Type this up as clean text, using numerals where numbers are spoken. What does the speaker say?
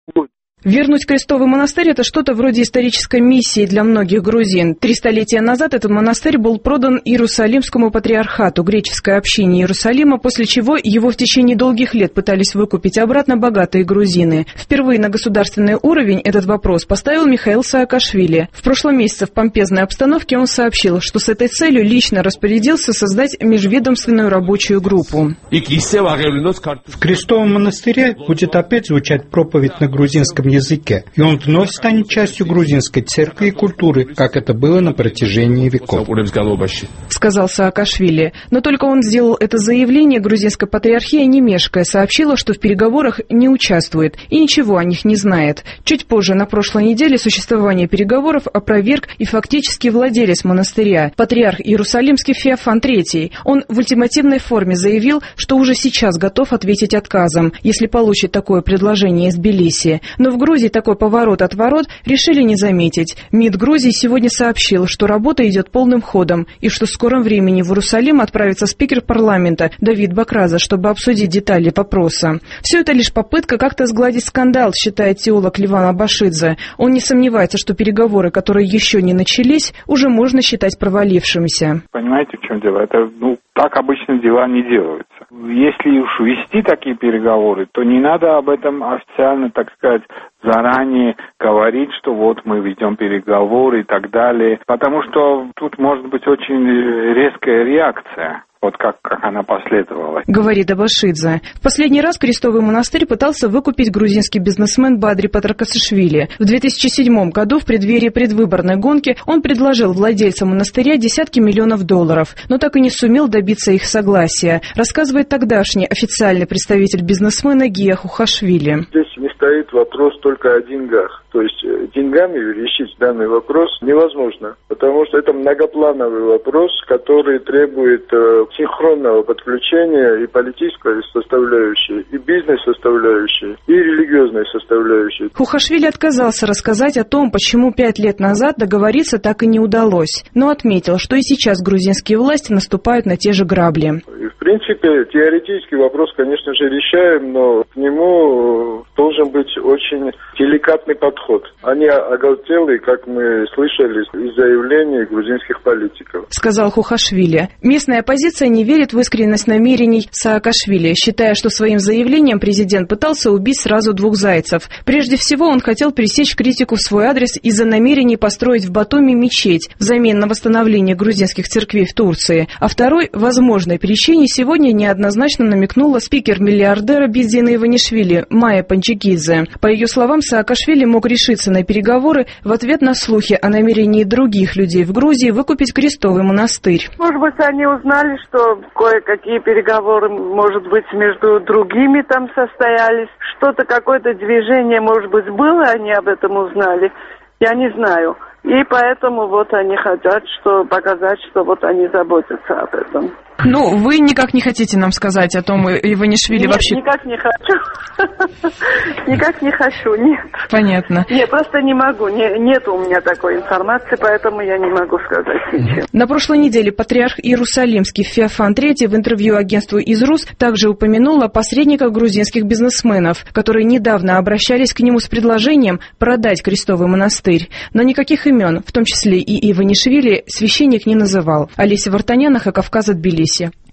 Вернуть крестовый монастырь – это что-то вроде исторической миссии для многих грузин. 3 столетия назад этот монастырь был продан Иерусалимскому патриархату, греческой общине Иерусалима, после чего его в течение долгих лет пытались выкупить обратно богатые грузины. Впервые на государственный уровень этот вопрос поставил Михаил Саакашвили. В прошлом месяце в помпезной обстановке он сообщил, что с этой целью лично распорядился создать межведомственную рабочую группу. В крестовом монастыре будет опять звучать проповедь на грузинском языке, и он вновь станет частью грузинской церкви и культуры, как это было на протяжении веков, сказал Саакашвили. Но только он сделал это заявление, грузинская патриархия, не мешкая, сообщила, что в переговорах не участвует и ничего о них не знает. Чуть позже, на прошлой неделе, существование переговоров опроверг и фактически владелец монастыря, патриарх Иерусалимский Феофан III. Он в ультимативной форме заявил, что уже сейчас готов ответить отказом, если получит такое предложение из Тбилиси. Но в Грузии такой поворот-отворот решили не заметить. МИД Грузии сегодня сообщил, что работа идет полным ходом и что в скором времени в Иерусалим отправится спикер парламента Давид Бакраза, чтобы обсудить детали вопроса. Все это лишь попытка как-то сгладить скандал, считает теолог Леван Абашидзе. Он не сомневается, что переговоры, которые еще не начались, уже можно считать провалившимися. Понимаете, в чем дело? Это, так обычно дела не делаются. Если уж вести такие переговоры, то не надо об этом официально, так сказать, заранее говорить, что вот мы ведем переговоры и так далее. Потому что тут может быть очень резкая реакция. Вот как она последовала. Говорит Абашидзе. В последний раз крестовый монастырь пытался выкупить грузинский бизнесмен Бадри Патракасишвили. В 2007 году в преддверии предвыборной гонки он предложил владельцам монастыря десятки миллионов долларов, но так и не сумел добиться их согласия, рассказывает тогдашний официальный представитель бизнесмена Гия Хухашвили. Здесь не стоит вопрос только о деньгах. То есть деньгами решить данный вопрос невозможно, потому что это многоплановый вопрос, который требует синхронного подключения и политической составляющей, и бизнес-составляющей, и религиозной составляющей. Хухашвили отказался рассказать о том, почему 5 лет назад договориться так и не удалось, но отметил, что и сейчас грузинские власти наступают на те же грабли. И, в принципе, теоретический вопрос, конечно же, решаем, но к нему должен быть очень деликатный подход. Они оголтелые, как мы слышали из заявлений грузинских политиков, сказал Хухашвили. Местная оппозиция не верит в искренность намерений Саакашвили, считая, что своим заявлением президент пытался убить сразу 2 зайцев. Прежде всего, он хотел пресечь критику в свой адрес из-за намерений построить в Батуми мечеть взамен на восстановление грузинских церквей в Турции. А второй, возможной причине, сегодня неоднозначно намекнула спикер миллиардера Биздина Иванишвили Майя Панчикидзе. По ее словам, Саакашвили мог решиться на переговоры в ответ на слухи о намерении других людей в Грузии выкупить крестовый монастырь. Может быть, они узнали, что кое-какие переговоры, может быть, между другими там состоялись. Что-то, какое-то движение, может быть, было, они об этом узнали. Я не знаю. И поэтому вот они хотят показать, что вот они заботятся об этом. Ну, вы никак не хотите нам сказать о том, Иванишвили вообще... Нет, никак не хочу. Никак не хочу, нет. Понятно. Нет, просто не могу. Нет у меня такой информации, поэтому я не могу сказать ничего. На прошлой неделе патриарх Иерусалимский Феофан III в интервью агентству «Изрус» также упомянул о посредниках грузинских бизнесменов, которые недавно обращались к нему с предложением продать крестовый монастырь. Но никаких имен, в том числе и Иванишвили, священник не называл. Олеся Вартанян, Кавказ, Тбилиси.